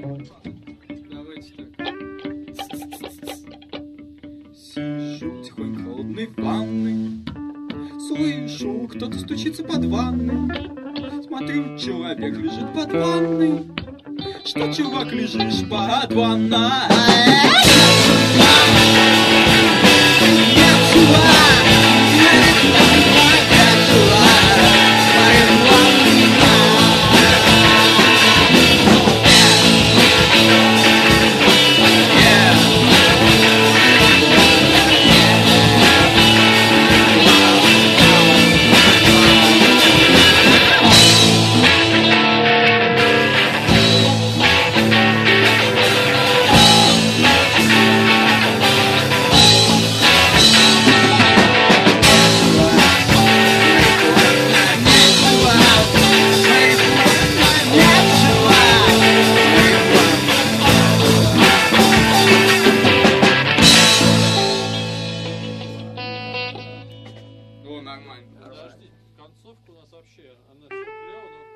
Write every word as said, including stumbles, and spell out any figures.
Давайте так. Сижу тихонько в холодной ванной, слышу, кто-то стучится под ванной. Смотрю, человек лежит под ванной. Что, чувак, лежишь под ванной? О, нормально. Подожди, концовка у нас вообще, она все клево, но